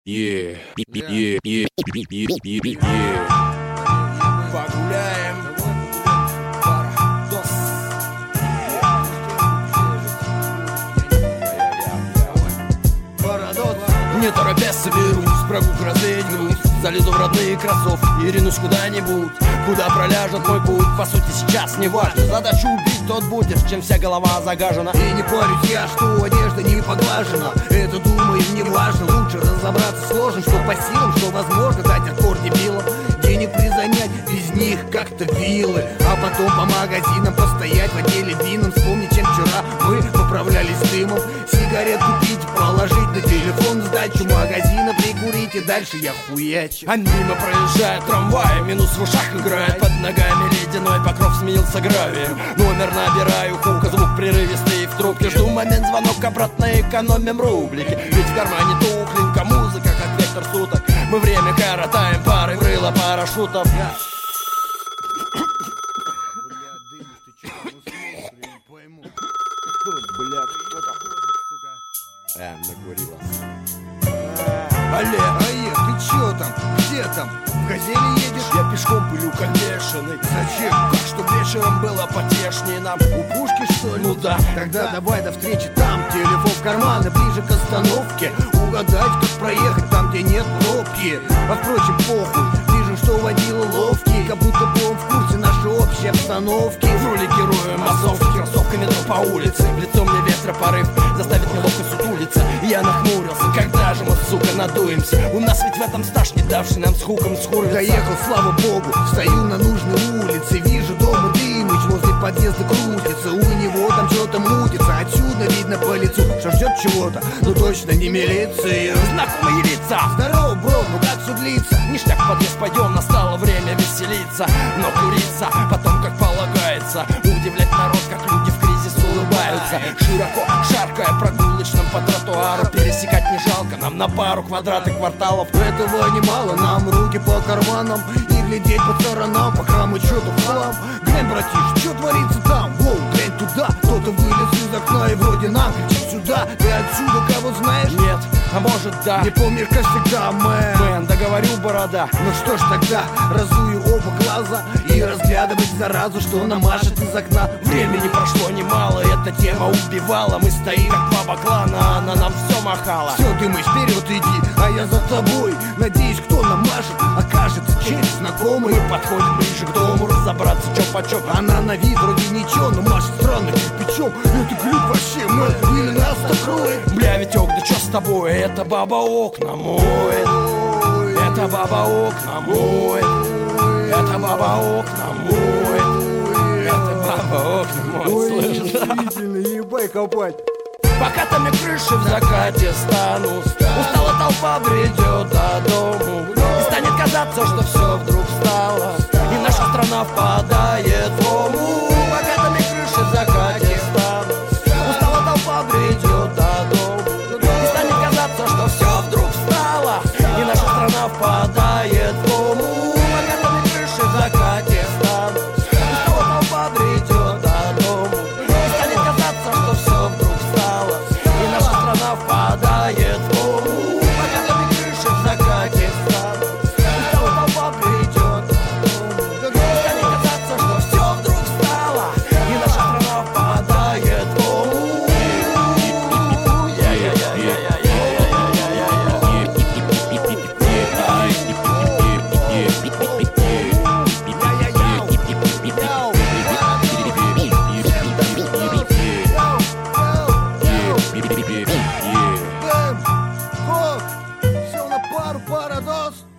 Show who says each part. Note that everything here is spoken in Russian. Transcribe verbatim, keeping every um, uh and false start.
Speaker 1: Yeah, yeah, yeah, yeah, yeah, yeah. Погуляем. Не торопясь соберусь, прогулку развеять грусть. Залезу в родные кроссовки и ринусь куда-нибудь, куда проляжет мой путь. По сути сейчас не важно, задачу убить тот будешь, чем вся голова загажена. И не парюсь я, что одежда не поглажена. Это, думаю, не важно, лучше разобраться сложно. Что по силам, что возможно, дать отпор дебилам. Денег призанять, без них как-то вилы. А потом по магазинам постоять в отделе винном. Вспомнить, чем вчера мы поправлялись дымом. Сигарет купить, положить на телефон, сдачу магазина прикурить, и дальше я хуячу. А мимо проезжает трамвай, минус в ушах играет. Под ногами ледяной покров сменился гравием. Номер набираю, хука, звук прерывистый в трубке. Жду момент, звонок, обратно экономим рублики. Ведь в кармане тухленька музыка, как вектор суток. Мы время коротаем парой в рыло парашютов. Бля, кто там? А, накурилась.
Speaker 2: Алле, Аед, ты чё там? Где там? В «Газели» едешь?
Speaker 1: Я пешком пылю, как бешеный.
Speaker 2: Зачем?
Speaker 1: Как чтоб вечером было потешнее нам.
Speaker 2: У пушки, что ли?
Speaker 1: Ну да.
Speaker 2: Тогда да. Давай до встречи там. Телефон в карман, ближе к остановке. Угадать, как проехать там, где нет пробки. А впрочем, похуй. Вижу, что водила ловкий, как будто бы он в курсе нашей общей обстановки.
Speaker 1: В роли героя массовки, кроссовками иду по улице. В лицо мне ветропорыв заставит неловко сутулиться. Я нахмурился, когда же мы, сука, надуемся? У нас ведь в этом стаж, не давший нам с хуком схуриться.
Speaker 2: Доехал, слава богу, стою на нужной улице. Вижу дома Дымыч, возле подъезда крутится. У него там что-то мутится. Отсюда видно по лицу, что ждет чего-то, но точно не милиции.
Speaker 1: Знакомые лица.
Speaker 2: Здорово, бро, ну как все длится?
Speaker 1: Ништяк, в подъезд пойдем, настало время веселиться. Но куриться, потом как полагается. Удивлять народ, как люди в кризис улыбаются. Широко шаркая прогулочным по тротуару. Пересекать не жалко, нам на пару квадратных кварталов.
Speaker 2: Этого немало, нам руки по карманам и глядеть по сторонам, пока мы что-то в хлам. Глянь, братиш, что творится там? Воу, глянь туда, кто-то вылез из окна и вроде нам кричит сюда. Ты отсюда кого знаешь?
Speaker 1: Нет, а может да.
Speaker 2: Не помнишь, как всегда, мэн.
Speaker 1: Мэн, да говорю, борода.
Speaker 2: Ну что ж тогда, разую оба глаза и разглядывать заразу, что нам машет из окна.
Speaker 1: Времени прошло немало, эта тема убивала. Мы стоим как два баклана, а она нам все махала.
Speaker 2: Все, ты мы вперед иди, а я за тобой. Надеюсь, кто нам машет, окажется честь знакомый.
Speaker 1: Мы подходим ближе к дому, разобраться, чё почем.
Speaker 2: Она на вид вроде ничего, но машет странно кирпичом. Это глюк вообще, мэн, или нас накроет.
Speaker 1: Бля, Витёк, да чё с тобой? Это баба окна моет. Это баба окна моет. Это баба окна моет. Это баба окна моет. Слышишь?
Speaker 2: Действительно, ебай копать.
Speaker 1: Пока там и крыши в закате станут, устала толпа бредет до дому. И станет казаться, что все вдруг стало, и наша страна впадает в ому. Пока там и крыши в закате станут, устала толпа бредет до дому. И станет казаться, что все вдруг стало, и наша страна впадает в ому. Пока там и крыши в закате станут, устала толпа бредет до дому. И станет казаться, что все вдруг стало, и наша страна впадает в ому. Пока там и крыши в закате станут, устала толпа бредет до дому. И станет казаться, что все вдруг стало, и наша страна впадает в ому.
Speaker 2: Все на пару, парадос.